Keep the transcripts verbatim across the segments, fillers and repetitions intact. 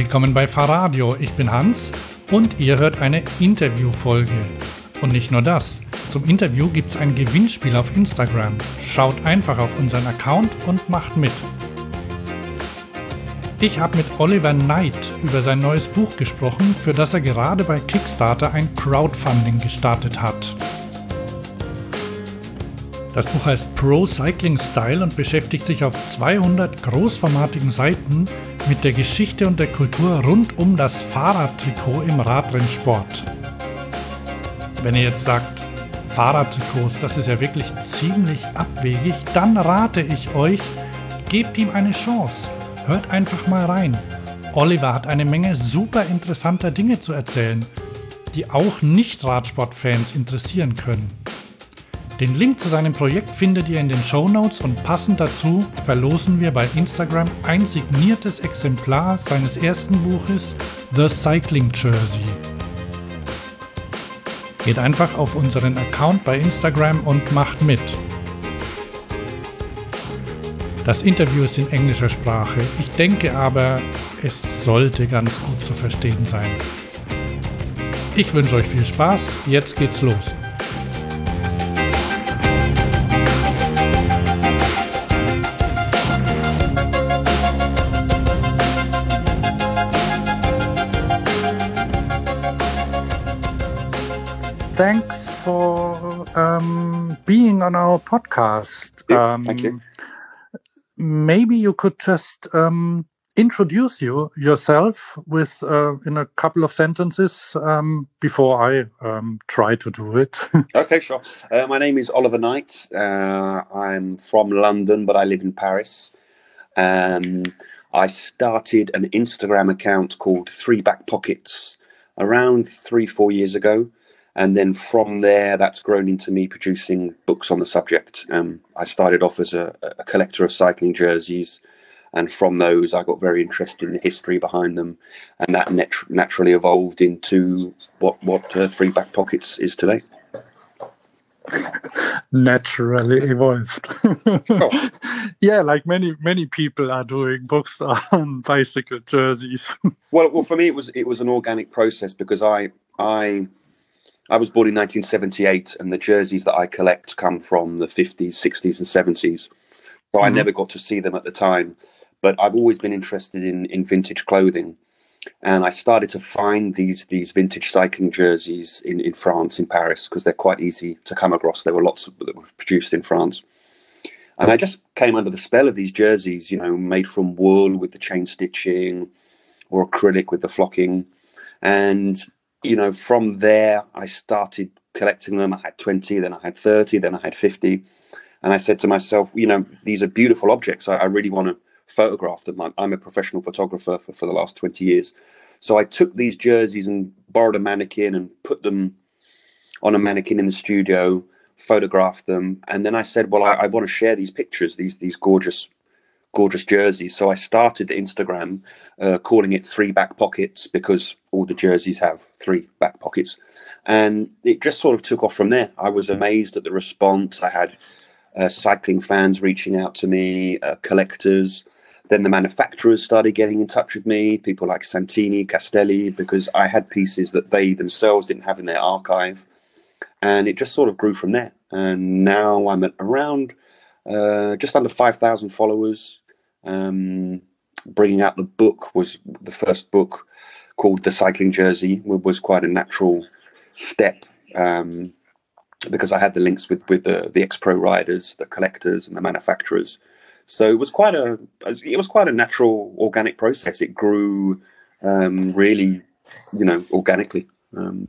Willkommen bei Fahrradio, ich bin Hans und ihr hört eine Interviewfolge. Und nicht nur das, zum Interview gibt's ein Gewinnspiel auf Instagram. Schaut einfach auf unseren Account und macht mit. Ich habe mit Oliver Knight über sein neues Buch gesprochen, für das er gerade bei Kickstarter ein Crowdfunding gestartet hat. Das Buch heißt Pro Cycling Style und beschäftigt sich auf zweihundert großformatigen Seiten mit der Geschichte und der Kultur rund um das Fahrradtrikot im Radrennsport. Wenn ihr jetzt sagt, Fahrradtrikots, das ist ja wirklich ziemlich abwegig, dann rate ich euch, gebt ihm eine Chance. Hört einfach mal rein. Oliver hat eine Menge super interessanter Dinge zu erzählen, die auch Nicht-Radsport-Fans interessieren können. Den Link zu seinem Projekt findet ihr in den Shownotes und passend dazu verlosen wir bei Instagram ein signiertes Exemplar seines ersten Buches The Cycling Jersey. Geht einfach auf unseren Account bei Instagram und macht mit. Das Interview ist in englischer Sprache, ich denke aber, es sollte ganz gut zu verstehen sein. Ich wünsche euch viel Spaß, jetzt geht's los. Thanks for um, being on our podcast. Yeah, Um, thank you. Maybe you could just um, introduce you yourself with uh, in a couple of sentences um, before I um, try to do it. Okay, sure. Uh, my name is Oliver Knight. Uh, I'm from London, but I live in Paris. Um, I started an Instagram account called Three Back Pockets around three, four years ago. And then from there, that's grown into me producing books on the subject. Um, I started off as a, a collector of cycling jerseys. And from those, I got very interested in the history behind them. And that nat- naturally evolved into what, what uh, Three Back Pockets is today. Naturally evolved. Oh. Yeah, like many many people are doing books on bicycle jerseys. well, well, for me, it was it was an organic process because I I... I was born in nineteen seventy-eight, and the jerseys that I collect come from the fifties, sixties, and seventies. So mm-hmm. I never got to see them at the time. But I've always been interested in, in vintage clothing. And I started to find these these vintage cycling jerseys in, in France, in Paris, because they're quite easy to come across. There were lots of, that were produced in France. And I just came under the spell of these jerseys, you know, made from wool with the chain stitching or acrylic with the flocking. And you know, from there, I started collecting them. I had twenty, then I had thirty, then I had fifty. And I said to myself, you know, these are beautiful objects. I, I really want to photograph them. I'm, I'm a professional photographer for, for the last twenty years. So I took these jerseys and borrowed a mannequin and put them on a mannequin in the studio, photographed them. And then I said, well, I, I want to share these pictures, these these gorgeous gorgeous jerseys. So I started the Instagram uh, calling it Three Back Pockets because all the jerseys have three back pockets. And it just sort of took off from there. I was amazed at the response. I had uh, cycling fans reaching out to me, uh, collectors. Then the manufacturers started getting in touch with me, people like Santini, Castelli, because I had pieces that they themselves didn't have in their archive. And it just sort of grew from there. And now I'm at around uh, just under five thousand followers. Um, bringing out the book was the first book called The Cycling Jersey was quite a natural step um, because I had the links with, with the, the ex-pro riders, the collectors and the manufacturers. So it was quite a it was quite a natural organic process. It grew um, really, you know, organically. Um,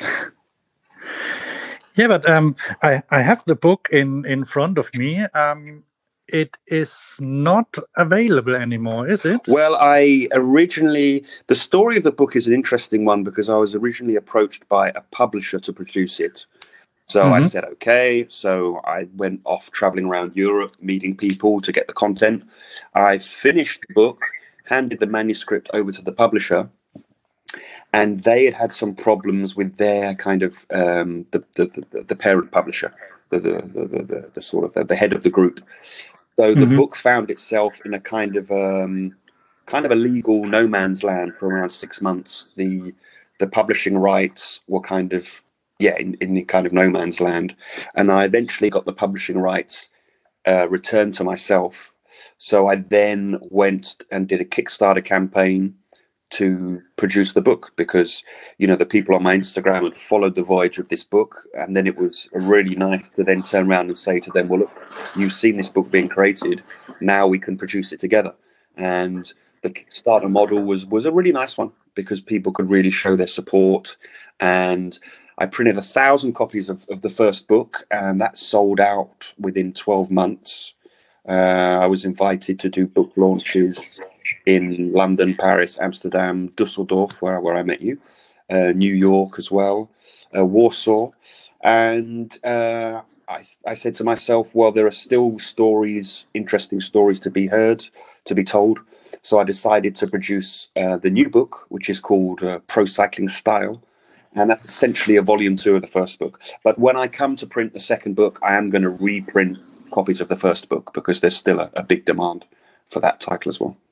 yeah, but um, I, I have the book in, in front of me. Um, It is not available anymore, is it? Well, I originally, the story of the book is an interesting one because I was originally approached by a publisher to produce it. So mm-hmm. I said, okay. So I went off traveling around Europe, meeting people to get the content. I finished the book, handed the manuscript over to the publisher, and they had had some problems with their kind of, um, the, the, the, the parent publisher, the, the, the, the, the sort of the, the head of the group. So the mm-hmm. book found itself in a kind of um, kind of a legal no man's land for around six months. The the publishing rights were kind of yeah in, in the kind of no man's land, and I eventually got the publishing rights uh, returned to myself. So I then went and did a Kickstarter campaign to produce the book, because you know the people on my Instagram had followed the voyage of this book, and then it was really nice to then turn around and say to them, well, look, you've seen this book being created, now we can produce it together. And the Kickstarter model was was a really nice one, because people could really show their support. And I printed a thousand copies of, of the first book, and that sold out within twelve months. Uh, I was invited to do book launches in London, Paris, Amsterdam, Dusseldorf, where, where I met you, uh, New York as well, uh, Warsaw. And uh, I, I said to myself, well, there are still stories, interesting stories to be heard, to be told. So I decided to produce uh, the new book, which is called uh, Pro Cycling Style. And that's essentially a volume two of the first book. But when I come to print the second book, I am going to reprint copies of the first book, because there's still a, a big demand for that title as well.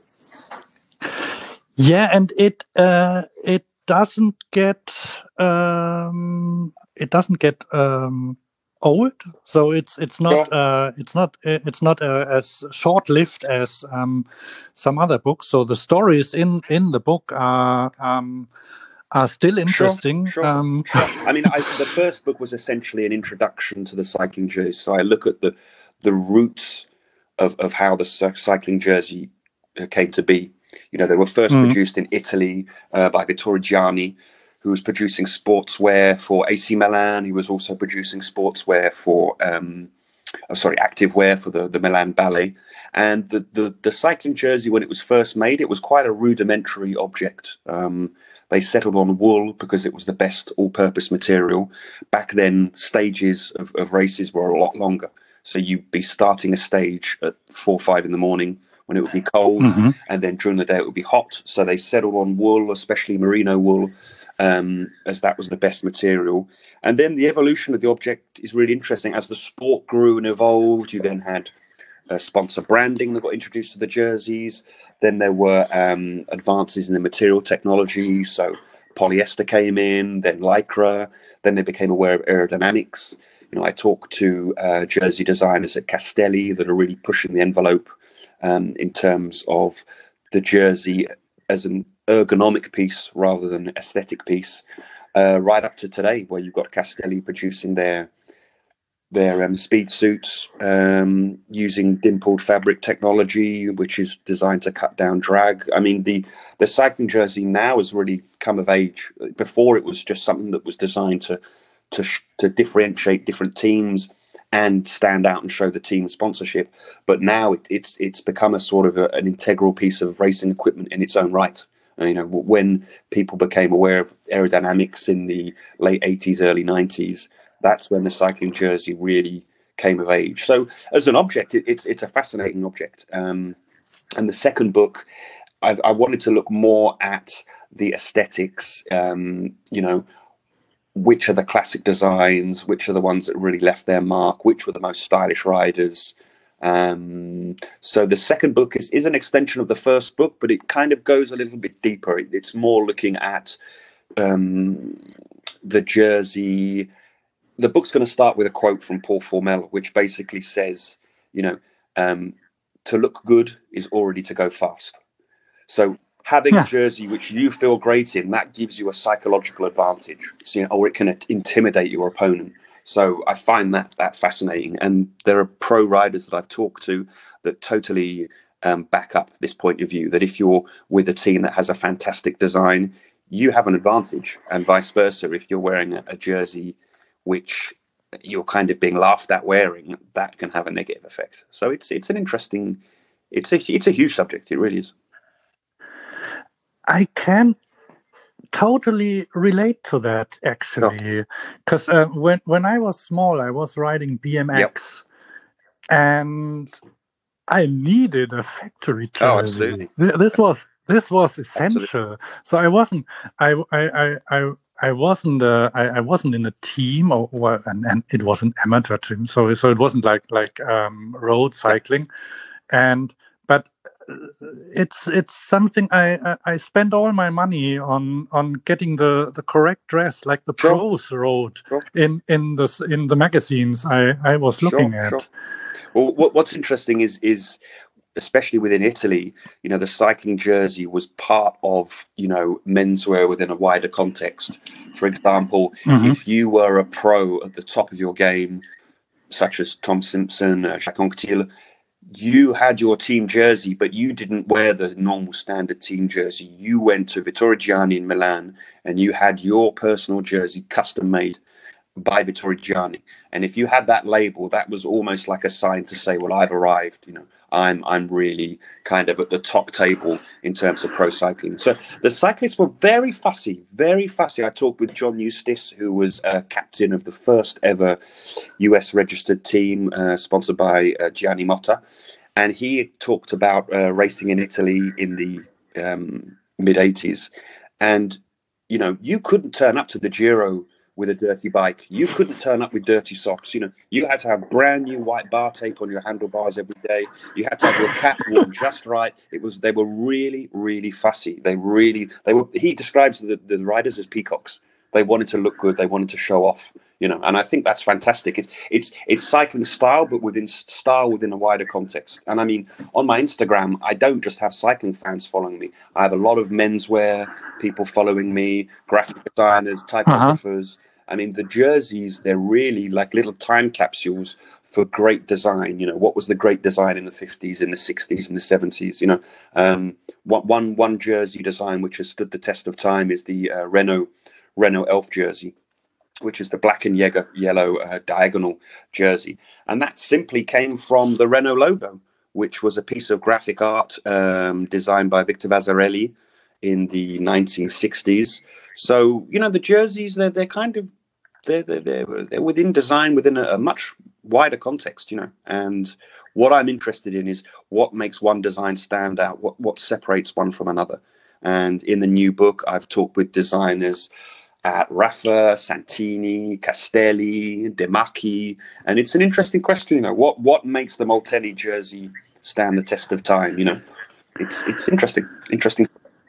Yeah, and it uh, it doesn't get um, it doesn't get um, old. So it's it's not Sure. uh, it's not it's not uh, as short lived as um, some other books. So the stories in in the book are. Um, are still interesting. Sure, sure, um, sure. I mean, I, the first book was essentially an introduction to the cycling jersey. So I look at the the roots of, of how the cycling jersey came to be. You know, they were first mm. produced in Italy uh, by Vittorio Gianni, who was producing sportswear for A C Milan. He was also producing sportswear for, um, oh, sorry, activewear for the, the Milan Ballet. And the, the, the cycling jersey, when it was first made, it was quite a rudimentary object. Um, They settled on wool because it was the best all-purpose material. Back then, stages of, of races were a lot longer. So you'd be starting a stage at four or five in the morning when it would be cold, mm-hmm. and then during the day it would be hot. So they settled on wool, especially merino wool, um, as that was the best material. And then the evolution of the object is really interesting. As the sport grew and evolved, you then had Uh, sponsor branding that got introduced to the jerseys. Then there were um, advances in the material technology. So polyester came in, then Lycra. Then they became aware of aerodynamics. You know, I talked to uh, jersey designers at Castelli that are really pushing the envelope um, in terms of the jersey as an ergonomic piece rather than an aesthetic piece. Uh, right up to today, where you've got Castelli producing their their um, speed suits um, using dimpled fabric technology, which is designed to cut down drag. I mean, the, the cycling jersey now has really come of age. Before, it was just something that was designed to to to differentiate different teams and stand out and show the team sponsorship. But now it, it's it's become a sort of a, an integral piece of racing equipment in its own right. You know, when people became aware of aerodynamics in the late eighties, early nineties, that's when the cycling jersey really came of age. So as an object, it, it's it's a fascinating object. Um, and the second book, I, I wanted to look more at the aesthetics, um, you know, which are the classic designs, which are the ones that really left their mark, which were the most stylish riders. Um, so the second book is, is an extension of the first book, but it kind of goes a little bit deeper. It, it's more looking at um, the jersey. The book's going to start with a quote from Paul Formel, which basically says, you know, um, to look good is already to go fast. So having yeah. a jersey which you feel great in, that gives you a psychological advantage, so, you know, or it can intimidate your opponent. So I find that that fascinating. And there are pro riders that I've talked to that totally um, back up this point of view, that if you're with a team that has a fantastic design, you have an advantage, and vice versa. If you're wearing a, a jersey which you're kind of being laughed at wearing, that can have a negative effect. So it's it's an interesting, it's a it's a huge subject. It really is. I can totally relate to that, actually, because uh, when when I was small, I was riding B M X, yep. and I needed a factory jersey. Oh, absolutely. This was this was essential. Absolutely. So I wasn't I I I. I I wasn't uh, I, I wasn't in a team, or, or and, and it was an amateur team, so so it wasn't like like um, road cycling, and but it's it's something I, I I spend all my money on on getting the, the correct dress, like the Sure. pros wrote Sure. in in the in the magazines I, I was looking Sure, at. sure. Well, what, what's interesting is is especially within Italy, you know, the cycling jersey was part of, you know, menswear within a wider context. For example, Mhm. if you were a pro at the top of your game, such as Tom Simpson, uh, Jacques Anquetil, you had your team jersey, but you didn't wear the normal standard team jersey. You went to Vittorio Gianni in Milan and you had your personal jersey custom made by Vittorio Gianni. And if you had that label, that was almost like a sign to say, well, I've arrived, you know, I'm I'm really kind of at the top table in terms of pro cycling. So the cyclists were very fussy, very fussy. I talked with John Eustace, who was uh, captain of the first ever U S registered team uh, sponsored by uh, Gianni Motta. And he talked about uh, racing in Italy in the um, mid eighties. And, you know, you couldn't turn up to the Giro with a dirty bike. You couldn't turn up with dirty socks. You know, you had to have brand new white bar tape on your handlebars every day. You had to have your cap worn just right. It was they were really, really fussy. They really they were. He describes the, the riders as peacocks. They wanted to look good. They wanted to show off. You know, and I think that's fantastic. It's it's it's cycling style, but within style within a wider context. And I mean, on my Instagram, I don't just have cycling fans following me. I have a lot of menswear people following me, graphic designers, typographers. Uh-huh. I mean, the jerseys, they're really like little time capsules for great design. You know, what was the great design in the fifties, in the sixties, in the seventies? You know, um, one, one jersey design which has stood the test of time is the uh, Renault Renault Elf jersey, which is the black and yellow uh, diagonal jersey. And that simply came from the Renault logo, which was a piece of graphic art um, designed by Victor Vasarely in the nineteen sixties. So, you know, the jerseys, they're, they're kind of, they're, they're, they're, they're within design, within a, a much wider context, you know. And what I'm interested in is what makes one design stand out, what, what separates one from another. And in the new book, I've talked with designers at Rapha, Santini, Castelli, De Macchi, and it's an interesting question. You know, what what makes the Molteni jersey stand the test of time? You know, it's it's interesting, interesting.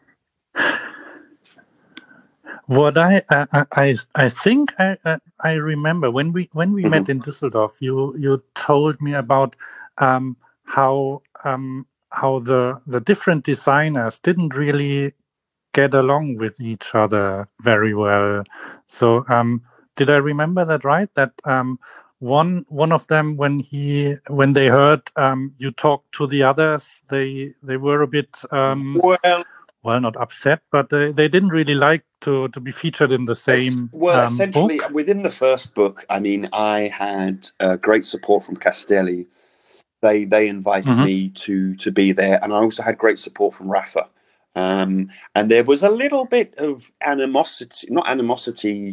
What I I I, I think I I remember when we when we mm-hmm. met in Düsseldorf, you you told me about um, how um, how the the different designers didn't really get along with each other very well. So um, did I remember that right? That um, one one of them, when he when they heard um, you talk to the others, they they were a bit um, well. Well, not upset, but they, they didn't really like to, to be featured in the same Well, um, essentially, book. Within the first book, I mean, I had uh, great support from Castelli. They they invited mm-hmm. me to to be there, and I also had great support from Rapha. Um, and there was a little bit of animosity, not animosity.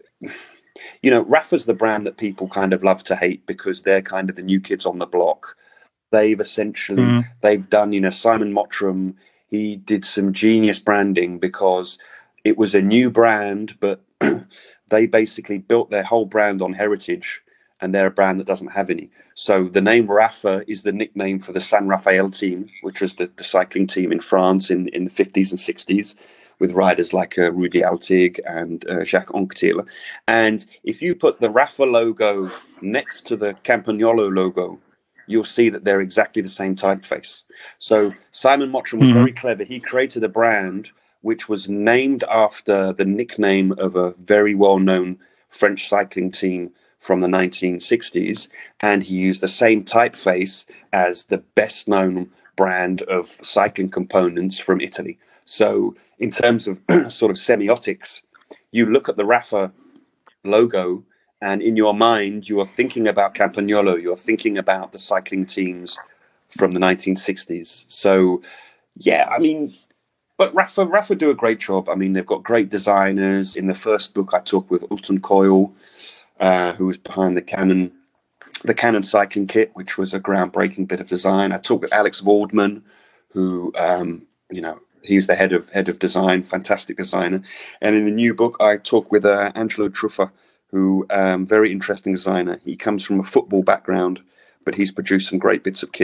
You know, Rapha's the brand that people kind of love to hate because they're kind of the new kids on the block. They've essentially, mm. they've done, you know, Simon Mottram, he did some genius branding because it was a new brand, but they basically built their whole brand on heritage, and they're a brand that doesn't have any. So the name Rapha is the nickname for the San Rafael team, which was the, the cycling team in France in, in the fifties and sixties, with riders like uh, Rudi Altig and uh, Jacques Anquetil. And if you put the Rapha logo next to the Campagnolo logo, you'll see that they're exactly the same typeface. So Simon Mottram was mm-hmm. very clever. He created a brand which was named after the nickname of a very well-known French cycling team from the nineteen sixties, and he used the same typeface as the best-known brand of cycling components from Italy. So in terms of sort of semiotics, you look at the Rapha logo, and in your mind, you are thinking about Campagnolo, you're thinking about the cycling teams from the nineteen sixties. So, yeah, I mean, but Rapha, Rapha do a great job. I mean, they've got great designers. In the first book, I talked with Ulton Coyle, uh, who was behind the Canon, the Canon cycling kit, which was a groundbreaking bit of design. I talked with Alex Waldman, who, um, you know, he's the head of head of design, fantastic designer. And in the new book, I talked with uh, Angelo Truffa, who um, very interesting designer. He comes from a football background, but he's produced some great bits of kit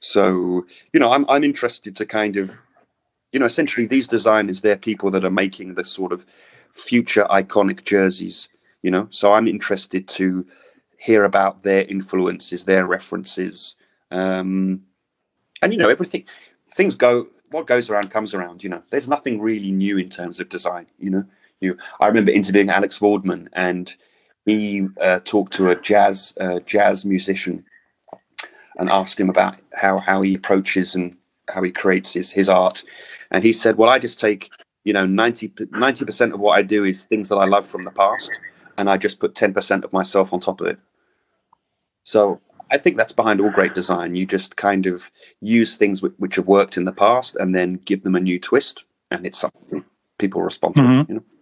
So, you know, I'm I'm interested to kind of, you know, essentially these designers, they're people that are making the sort of future iconic jerseys, you know. So I'm interested to hear about their influences, their references, um, and you know, everything. Things go. What goes around comes around. You know, there's nothing really new in terms of design. You know, you. I remember interviewing Alex Vordman, and he uh, talked to a jazz uh, jazz musician and asked him about how how he approaches and how he creates his his art, and he said, "Well, I just take you know ninety percent of what I do is things that I love from the past, and I just put ten percent of myself on top of it." So I think that's behind all great design. You just kind of use things which, which have worked in the past and then give them a new twist, and it's something people respond to. Mm-hmm. You know.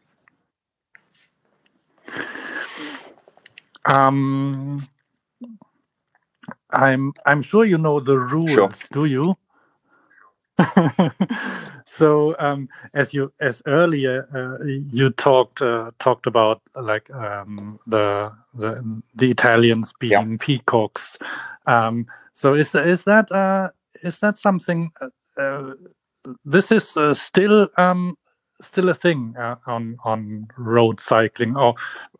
Um, I'm I'm sure you know the rules. Sure. Do you? So um, as you as earlier uh, you talked uh, talked about like um, the the the Italians being Yeah. peacocks. Um, so is is that uh, is that something? Uh, this is uh, still um, still a thing uh, on on road cycling, or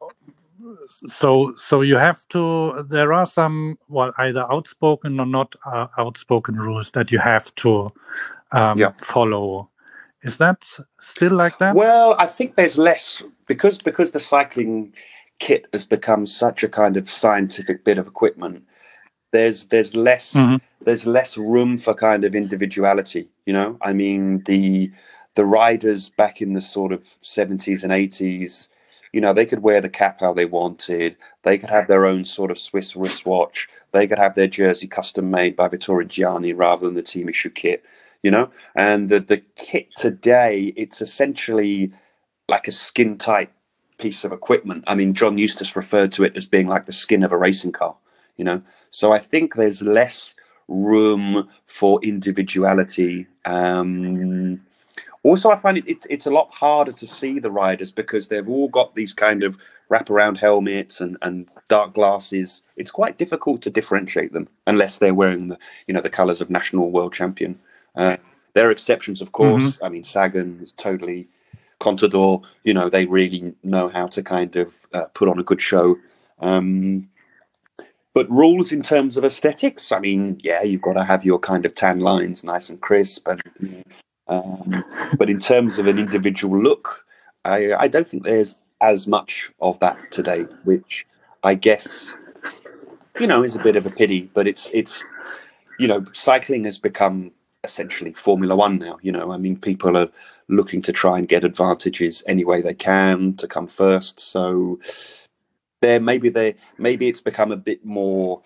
so so you have to. There are some well either outspoken or not uh, outspoken rules that you have to. Um, Yeah. follow. Is that still like that? Well, I think there's less because because the cycling kit has become such a kind of scientific bit of equipment. There's there's less Mhm. there's less room for kind of individuality. You know, I mean the the riders back in the sort of seventies and eighties, you know, they could wear the cap how they wanted. They could have their own sort of Swiss wristwatch. They could have their jersey custom made by Vittorio Gianni rather than the team issue kit. You know, and the the kit today, it's essentially like a skin tight piece of equipment. I mean, John Eustace referred to it as being like the skin of a racing car. You know, so I think there's less room for individuality. Um, also, I find it, it it's a lot harder to see the riders because they've all got these kind of wraparound helmets and, and dark glasses. It's quite difficult to differentiate them unless they're wearing the you know the colours of national world champion. Uh, there are exceptions, of course. Mm-hmm. I mean, Sagan is totally Contador. You know, they really know how to kind of uh, put on a good show. Um, but rules in terms of aesthetics, I mean, yeah, you've got to have your kind of tan lines nice and crisp. And, um, but in terms of an individual look, I, I don't think there's as much of that today, which I guess, you know, is a bit of a pity. But it's, it's you know, cycling has become essentially Formula One now. You know, I mean, people are looking to try and get advantages any way they can to come first. So there, maybe they, maybe it's become a bit more,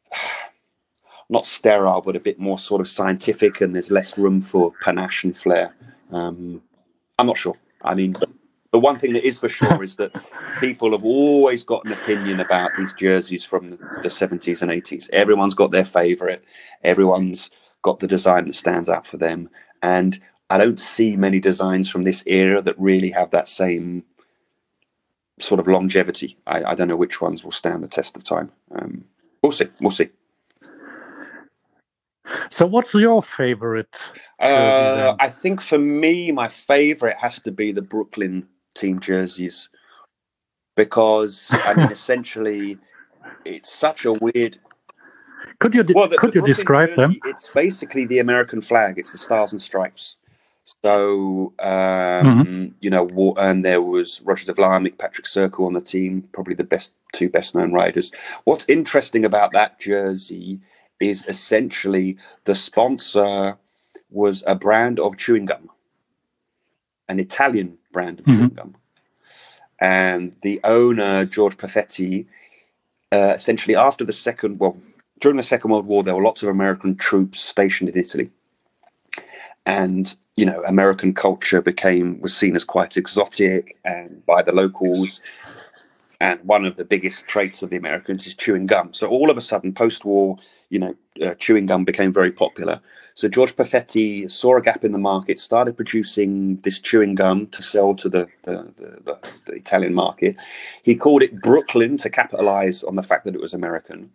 not sterile, but a bit more sort of scientific, and there's less room for panache and flair. Um, I'm not sure. I mean, but the one thing that is for sure is that people have always got an opinion about these jerseys from the, the seventies and eighties. Everyone's got their favourite. Everyone's got the design that stands out for them. And I don't see many designs from this era that really have that same sort of longevity. I, I don't know which ones will stand the test of time. Um, we'll see. We'll see. So what's your favorite jersey Uh, then? I think for me, my favorite has to be the Brooklyn team jerseys because, I mean, essentially, it's such a weird. Could you de- Well, the, could the you Brooklyn describe jersey, them? it's basically the American flag. It's the stars and stripes. So, um, Mm-hmm. you know, wa- and there was Roger de Vlaeminck, Patrick Circle on the team, probably the best two best known riders. What's interesting about that jersey is essentially the sponsor was a brand of chewing gum, an Italian brand of Mm-hmm. chewing gum. And the owner, George Perfetti, uh, essentially after the second, well, during the Second World War, there were lots of American troops stationed in Italy. And, you know, American culture became, was seen as quite exotic and by the locals. And one of the biggest traits of the Americans is chewing gum. So all of a sudden, post-war, you know, uh, chewing gum became very popular. So George Perfetti saw a gap in the market, started producing this chewing gum to sell to the, the, the, the, the Italian market. He called it Brooklyn to capitalize on the fact that it was American.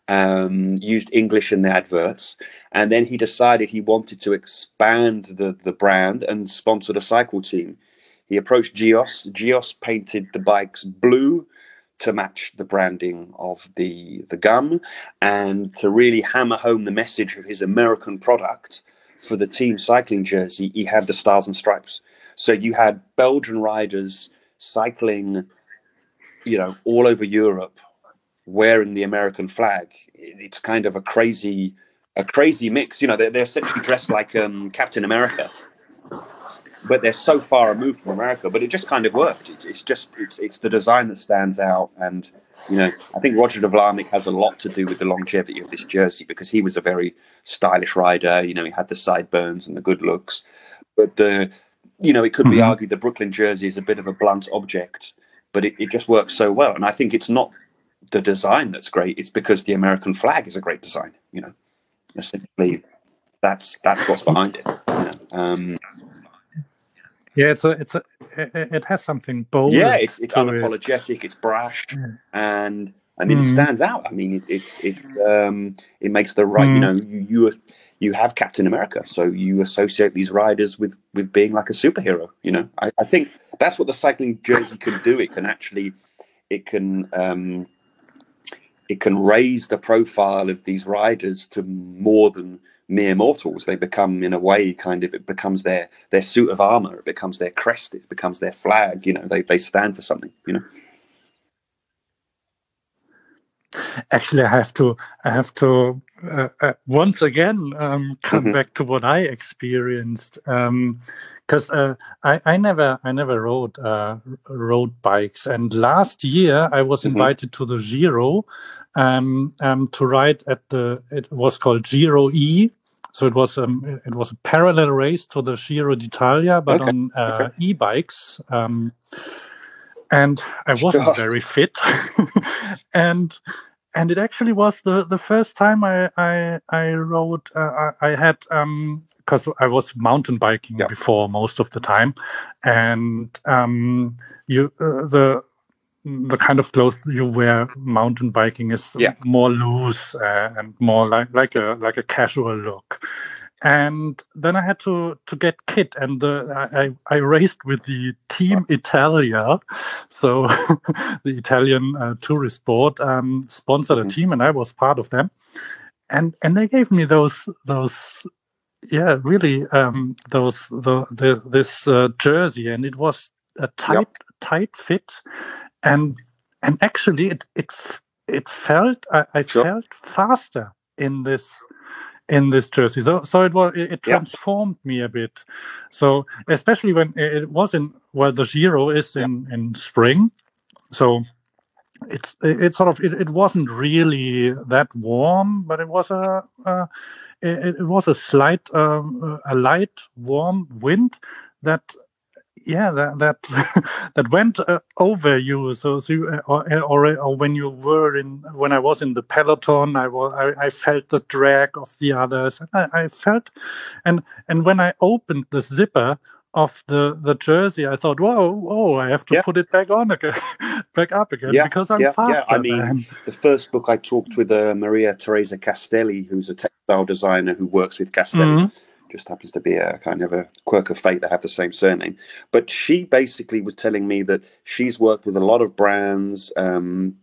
um, used English in the adverts, and then he decided he wanted to expand the, the brand and sponsored a cycle team. He approached Geos. Geos painted the bikes blue to match the branding of the, the gum, and to really hammer home the message of his American product for the team cycling jersey, he had the Stars and Stripes. So you had Belgian riders cycling, you know, all over Europe, wearing the American flag. It's kind of a crazy, a crazy mix. You know, they're, they're essentially dressed like um, Captain America, but they're so far removed from America. But it just kind of worked. It's, it's just, it's it's the design that stands out. And, you know, I think Roger de Vlaeminck has a lot to do with the longevity of this jersey, because he was a very stylish rider. You know, he had the sideburns and the good looks. But the, you know, it could be mm-hmm. argued the Brooklyn jersey is a bit of a blunt object, but it, it just works so well. And I think it's not the design that's great, it's because the American flag is a great design. You know, essentially, that's that's what's behind it. You know? um, yeah, it's a it's a it has something bold. Yeah, it's it's unapologetic, it. it's brash, yeah. and I mean, mm. it stands out. I mean, it, it's it's um, it makes the right. Mm. You know, you you you have Captain America, so you associate these riders with with being like a superhero. You know, I, I think that's what the cycling jersey can do. It can actually, it can. Um, It can raise the profile of these riders to more than mere mortals. They become, in a way, kind of, it becomes their, their suit of armor. It becomes their crest. It becomes their flag. You know, they, they stand for something, you know. Actually, I have to, I have to uh, uh, once again um, come mm-hmm. back to what I experienced, because um, uh, I, I never, I never rode uh, rode bikes, and last year I was mm-hmm. invited to the Giro um, um, to ride at the. It was called Giro E. So it was um, it was a parallel race to the Giro d'Italia, but okay. on uh, okay. e-bikes. Um, and I wasn't sure. very fit, and and it actually was the, the first time I I, I rode. Uh, I, I had because um, I was mountain biking yeah. before most of the time, and um, you uh, the. the kind of clothes you wear mountain biking is yeah. more loose uh, and more like like a like a casual look. And then I had to to get kit, and the, I I raced with the Team Italia, so the Italian uh, tourist board um, sponsored mm-hmm. a team, and I was part of them. And and they gave me those those yeah really um, those the, the this uh, jersey, and it was a tight yep. tight fit. And and actually, it it it felt I, I sure. felt faster in this in this jersey. So so it was it, it transformed yeah. me a bit. So especially when it was in well, the Giro is in, yeah. in spring, so it's it, it sort of it, it wasn't really that warm, but it was a, a it, it was a slight um, a light warm wind that. Yeah, that that, that went uh, over you. So, so you, or, or or when you were in, when I was in the peloton, I was I, I felt the drag of the others. I, I felt, and and when I opened the zipper of the, the jersey, I thought, whoa, whoa, I have to yeah. put it back on again, back up again yeah, because I'm yeah, faster. Yeah. I mean, man. The first book I talked with uh, Maria Teresa Castelli, who's a textile designer who works with Castelli. Mm-hmm. Just happens to be a kind of a quirk of fate. They have the same surname. But she basically was telling me that she's worked with a lot of brands, um,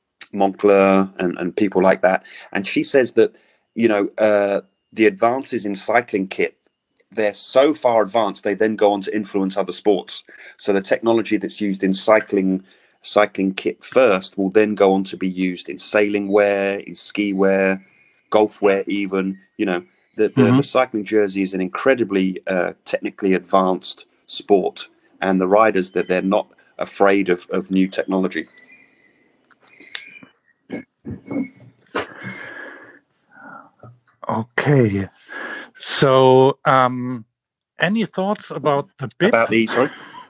Moncler and, and people like that. And she says that, you know, uh, the advances in cycling kit, they're so far advanced, they then go on to influence other sports. So the technology that's used in cycling cycling kit first will then go on to be used in sailing wear, in ski wear, golf wear even, you know. The, the, mm-hmm. the cycling jersey is an incredibly uh, technically advanced sport, and the riders, that they're not afraid of, of new technology. Okay, so um, any thoughts about the bib? About the sorry?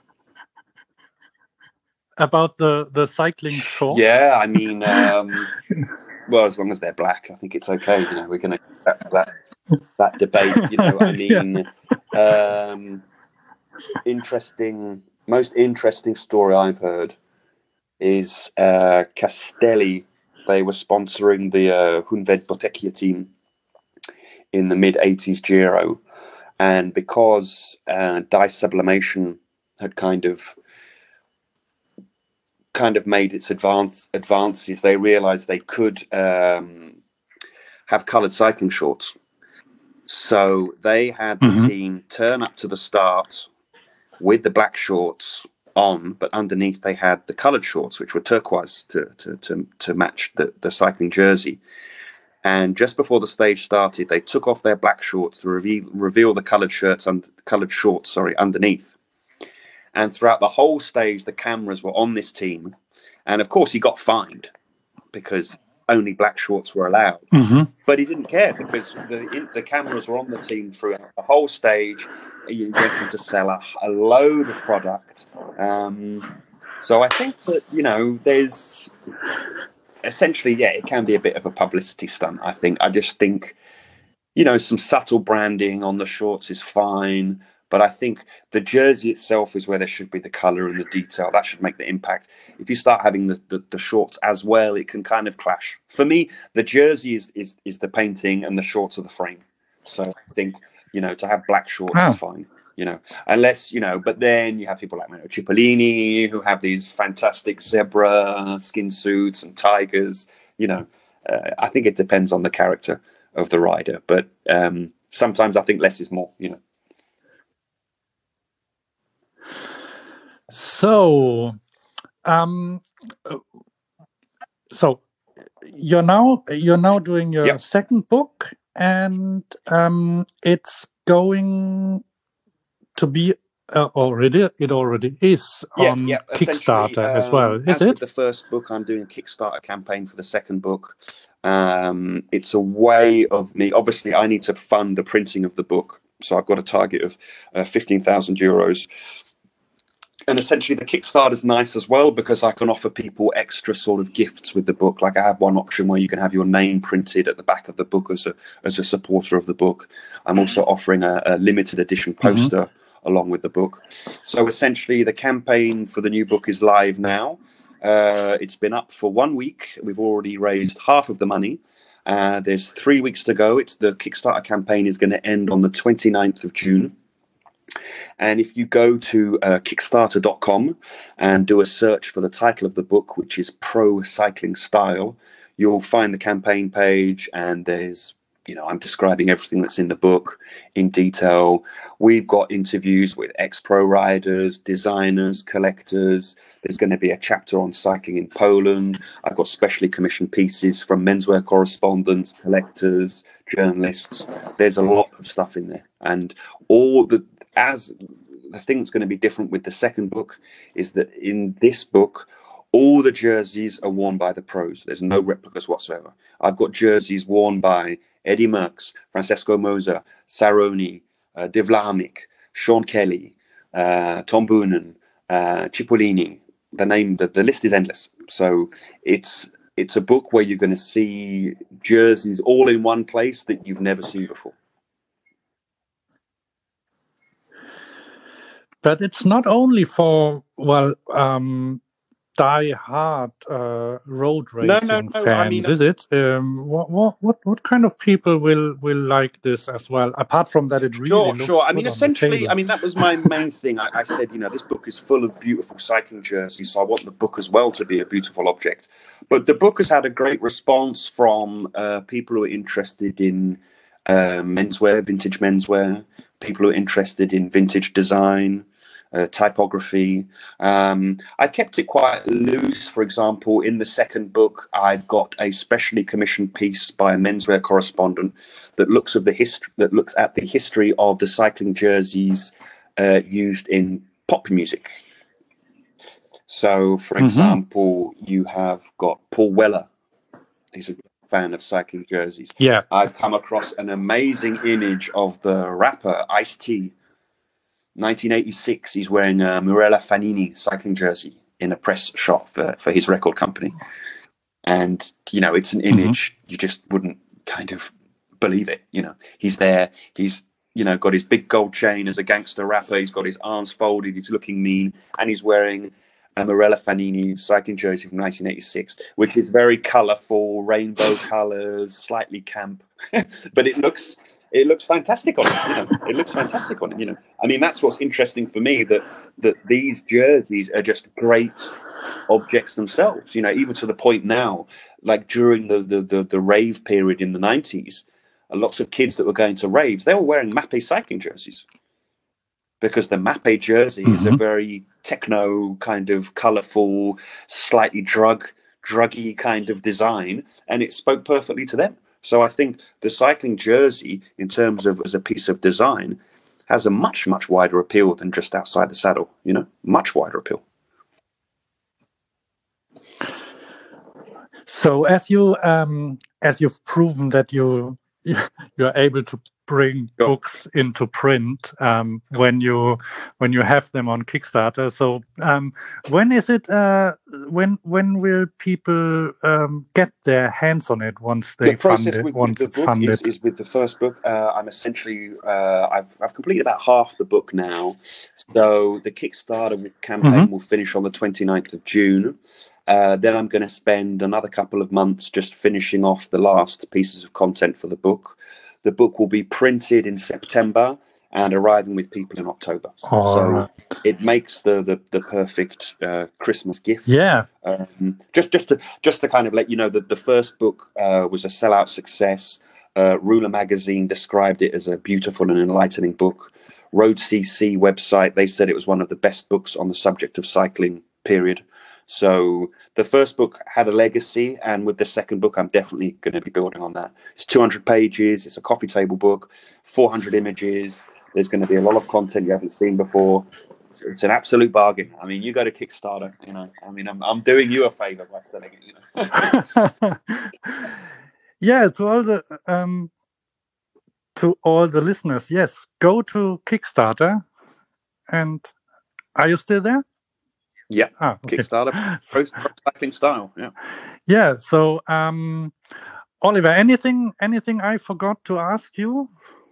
About the the cycling shorts? Yeah, I mean, um, well, as long as they're black, I think it's okay. You know, we're going to that, that that debate. You know, I mean, yeah. um, interesting. Most interesting story I've heard is uh, Castelli They were sponsoring the uh, Hunved Botekia team in the mid eighties Giro. And because uh, dye sublimation had kind of kind of made its advance advances, they realized they could um, have colored cycling shorts. So they had the mm-hmm. team turn up to the start with the black shorts on, but underneath they had the colored shorts, which were turquoise to to to, to match the, the cycling jersey. And just before the stage started, they took off their black shorts to reveal, reveal the colored shirts and colored shorts, sorry, underneath. And throughout the whole stage, the cameras were on this team. And of course, he got fined because only black shorts were allowed. Mm-hmm. But he didn't care because the the cameras were on the team throughout the whole stage. You wanted to sell a, a load of product. Um, so I think that, you know, there's essentially, yeah, it can be a bit of a publicity stunt, I think. I just think, you know, some subtle branding on the shorts is fine. But I think the jersey itself is where there should be the colour and the detail. That should make the impact. If you start having the, the, the shorts as well, it can kind of clash. For me, the jersey is, is, is the painting and the shorts are the frame. So I think, you know, to have black shorts wow. is fine. You know, unless, you know, but then you have people like, you know, Cipollini who have these fantastic zebra skin suits and tigers. You know, uh, I think it depends on the character of the rider. But um, sometimes I think less is more, you know. So, um, so you're now you're now doing your yep. second book, and um, it's going to be uh, already. It already is yeah, on yeah, Kickstarter um, as well. Is as it? With the first book, I'm doing a Kickstarter campaign for the second book. Um, it's a way of me. Obviously, I need to fund the printing of the book, so I've got a target of uh, fifteen thousand euros. And essentially the Kickstarter is nice as well because I can offer people extra sort of gifts with the book. Like I have one option where you can have your name printed at the back of the book as a as a supporter of the book. I'm also offering a, a limited edition poster mm-hmm. along with the book. So essentially the campaign for the new book is live now. Uh, it's been up for one week. We've already raised half of the money. Uh, there's three weeks to go. It's the Kickstarter campaign is going to end on the twenty-ninth of June. And if you go to uh, kickstarter dot com and do a search for the title of the book, which is Pro Cycling Style, you'll find the campaign page, and there's, you know, I'm describing everything that's in the book in detail. We've got interviews with ex-pro riders, designers, collectors. There's going to be a chapter on cycling in Poland. I've got specially commissioned pieces from menswear correspondents, collectors, journalists. There's a lot of stuff in there. And all the, as the thing that's going to be different with the second book is that in this book, all the jerseys are worn by the pros. There's no replicas whatsoever. I've got jerseys worn by Eddie Merckx, Francesco Moser, Saroni, uh, De Vlaeminck, Sean Kelly, uh, Tom Boonen, uh, Cipollini. The name, the, the list is endless. So it's it's a book where you're going to see jerseys all in one place that you've never seen before. But it's not only for, well, um, die-hard uh, road racing no, no, no. fans, I mean, is it? Um, what, what, what, what kind of people will, will like this as well? Apart from that, it really sure, looks sure. I good mean, on essentially, the table. I mean, that was my main thing. I, I said, you know, this book is full of beautiful cycling jerseys, so I want the book as well to be a beautiful object. But the book has had a great response from uh, people who are interested in uh, menswear, vintage menswear, people who are interested in vintage design, Uh, typography. Um, I kept it quite loose. For example, in the second book, I've got a specially commissioned piece by a menswear correspondent that looks of the history that looks at the history of the cycling jerseys uh, used in pop music. So, for mm-hmm. example, you have got Paul Weller. He's a fan of cycling jerseys. Yeah, I've come across an amazing image of the rapper Ice-T. nineteen eighty-six, he's wearing a Mirella Fanini cycling jersey in a press shot for, for his record company. And, you know, it's an image, mm-hmm. you just wouldn't kind of believe it, you know. He's there, he's, you know, got his big gold chain as a gangster rapper, he's got his arms folded, he's looking mean, and he's wearing a Morella Fanini cycling jersey from nineteen eighty-six, which is very colourful, rainbow colours, slightly camp, but it looks it looks fantastic on it. You know, it looks fantastic on it. You know, I mean, that's what's interesting for me, that that these jerseys are just great objects themselves. You know, even to the point now, like during the the the, the rave period in the nineties, lots of kids that were going to raves, they were wearing Mapei cycling jerseys. Because the Mapei jersey mm-hmm. is a very techno kind of colourful, slightly drug, druggy kind of design, and it spoke perfectly to them. So I think the cycling jersey, in terms of as a piece of design, has a much, much wider appeal than just outside the saddle. You know, much wider appeal. So as you um, as you've proven that you you're able to bring sure. books into print um, when you when you have them on Kickstarter. So um, when is it? Uh, when when will people um, get their hands on it once they the fund it? With, once with the it's book funded, is, is with the first book. Uh, I'm essentially uh, I've I've completed about half the book now. So the Kickstarter campaign mm-hmm. will finish on the twenty-ninth of June. Uh, then I'm going to spend another couple of months just finishing off the last pieces of content for the book. The book will be printed in September and arriving with people in October. All so right. It makes the the, the perfect uh, Christmas gift. Yeah. Um, just just to just to kind of let you know that the first book uh, was a sellout success. Uh, Ruler Magazine described it as a beautiful and enlightening book. Road C C website, they said it was one of the best books on the subject of cycling, period. So the first book had a legacy, and with the second book, I'm definitely going to be building on that. It's two hundred pages. It's a coffee table book, four hundred images. There's going to be a lot of content you haven't seen before. It's an absolute bargain. I mean, you go to Kickstarter, you know, I mean, I'm, I'm doing you a favor by selling it, you know. Yeah, to all the, um, to all the listeners, yes, go to Kickstarter. And are you still there? Yeah, ah, okay. Kickstarter, pro, pro cycling style. Yeah, yeah. So, um, Oliver, anything, anything I forgot to ask you?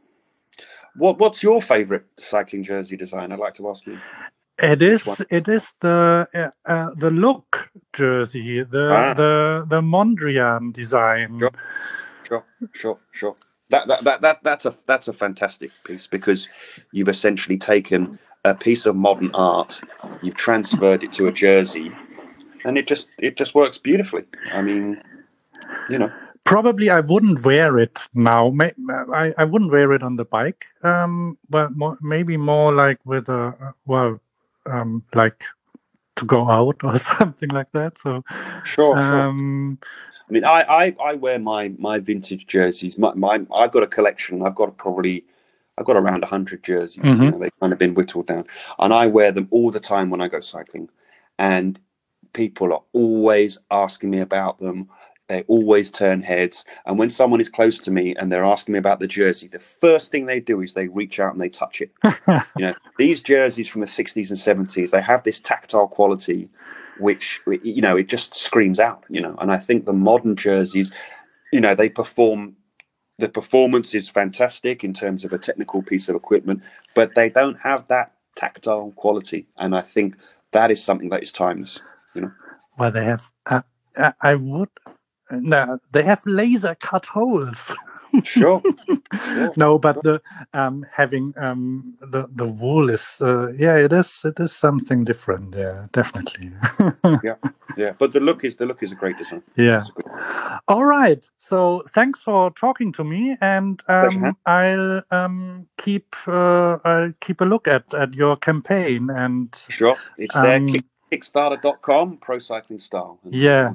What, what's your favorite cycling jersey design? I'd like to ask you. It is, it is the uh, uh, the Look jersey, the ah. the the Mondrian design. Sure, sure, sure, sure. That that that that that's a that's a fantastic piece, because you've essentially taken a piece of modern art, you've transferred it to a jersey, and it just it just works beautifully. I mean, you know. Probably I wouldn't wear it now. I, I wouldn't wear it on the bike, um, but more, maybe more like with a, well, um, like to go out or something like that. So, sure, um, sure. I mean, I, I, I wear my, my vintage jerseys. My, my I've got a collection. I've got probably I've got around a hundred jerseys. Mm-hmm. You know, they've kind of been whittled down, and I wear them all the time when I go cycling. And people are always asking me about them. They always turn heads. And when someone is close to me and they're asking me about the jersey, the first thing they do is they reach out and they touch it. You know, these jerseys from the sixties and seventies, they have this tactile quality, which, you know, it just screams out, you know. And I think the modern jerseys, you know, they perform, the performance is fantastic in terms of a technical piece of equipment, but they don't have that tactile quality. And I think that is something that is timeless, you know. Well, they have, uh, I would, no, they have laser cut holes. Sure. sure. No, but the um, having um, the the wool is uh, yeah, it is it is something different. Yeah, definitely. yeah, yeah. But the look is the look is a great design. Yeah. Great... All right. So thanks for talking to me, and um, Pleasure, I'll um, keep uh, I'll keep a look at, at your campaign and sure, it's um, there. Kick, Kickstarter dot com, Pro Cycling Style. Yeah.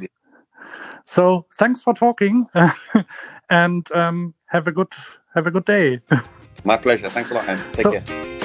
So thanks for talking, and um, have a good have a good day. My pleasure. Thanks a lot, Hans. Take so, care.